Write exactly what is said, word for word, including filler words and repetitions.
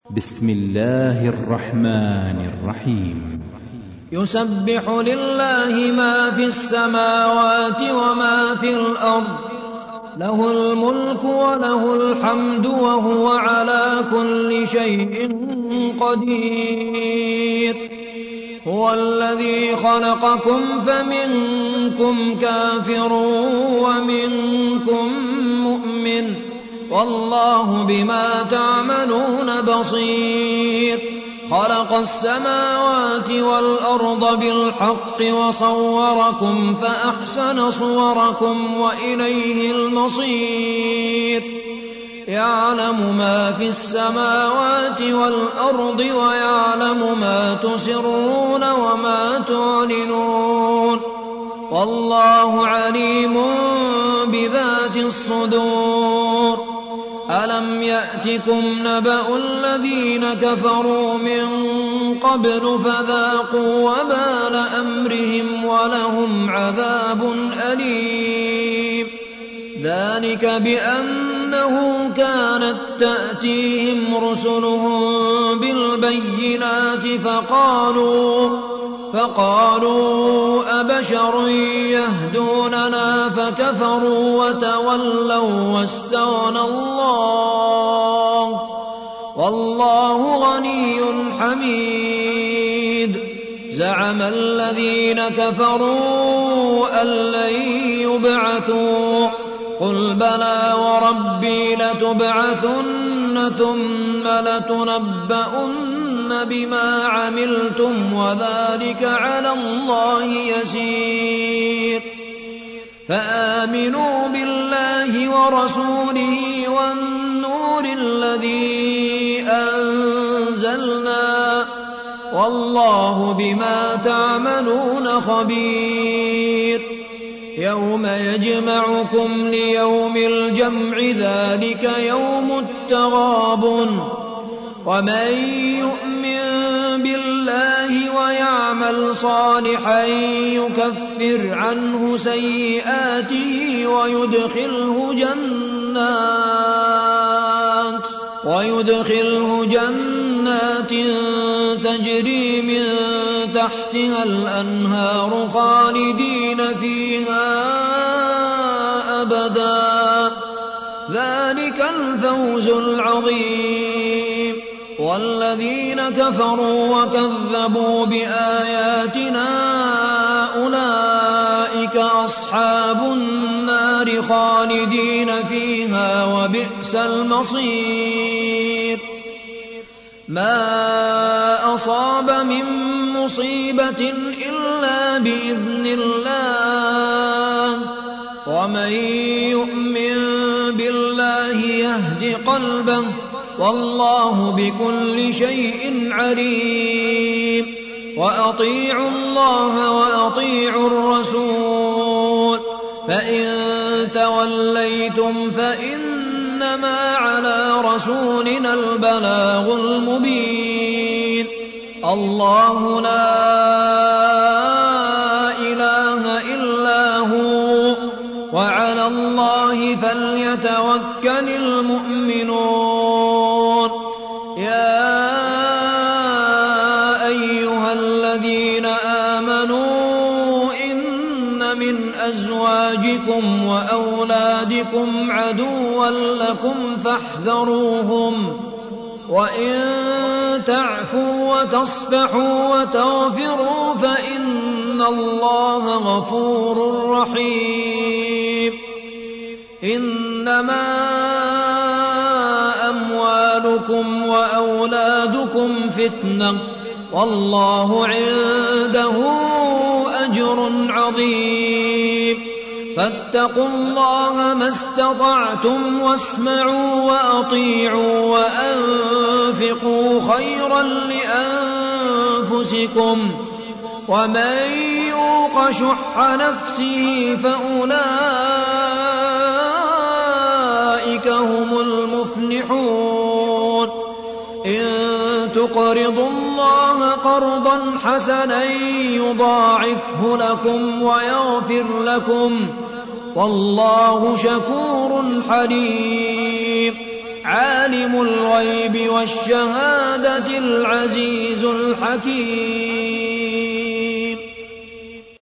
بسم الله الرحمن الرحيم. يسبح لله ما في السماوات وما في الأرض، له الملك وله الحمد وهو على كل شيء قدير. هو الذي خلقكم فمنكم كافر ومنكم مؤمن، والله بما تعملون بصير. خلق السماوات والأرض بالحق وصوركم فأحسن صوركم وإليه المصير. يعلم ما في السماوات والأرض ويعلم ما تسرون وما تعلنون، والله عليم بذات الصدور. ألم يأتكم نبأ الذين كفروا من قبل فذاقوا وبال أمرهم ولهم عذاب أليم. ذلك بأنه كانت تأتيهم رسلهم بالبينات فقالوا فقالوا أبشر يهدوننا فكفروا وتولوا واستغنى الله، والله غني حميد. زعم الذين كفروا أن لن يبعثوا، قل بلى وربي لتبعثن ثم لتنبؤن بما عملتم وذلك على الله يسير. فآمنوا بالله ورسوله والنور الذي أنزلنا، والله بما تعملون خبير. يوم يجمعكم ليوم الجمع ذلك يوم التغابن، ومن يؤمن بالله ويعمل صالحا يكفر عنه سيئاته ويدخله جنات ويدخله جنات تجري من تحتها الأنهار خالدين فيها أبدا، ذلك الفوز العظيم. والذين كفروا وكذبوا بآياتنا أولئك أصحاب النار خالدين فيها وبئس المصير. ما أصاب من مصيبة إلا بإذن الله، ومن يؤمن بالله يهد قلبه، والله بكل شيء عليم. وأطيعوا الله وأطيعوا الرسول، فإن توليتم فإنما على رسولنا البلاغ المبين. الله لا إله إلا هو، وعلى الله فليتوكل المؤمنون. يا أيها الذين آمنوا إن من أزواجكم وأولادكم عدوا لكم فاحذروهم، وإن تعفوا وتصفحوا وتغفروا فإن الله غفور رحيم. إنما أموالكم وأولادكم فتنة، والله عنده أجر عظيم. فاتقوا الله ما استطعتم واسمعوا وأطيعوا وأنفقوا خيرا لأنفسكم، ومن يوق شح نفسه فأولئك هم المفلحون. إن تقرضوا الله قرضا حسنا يضاعفه لكم ويغفر لكم، والله شكور حليم. عالم الغيب والشهادة العزيز الحكيم.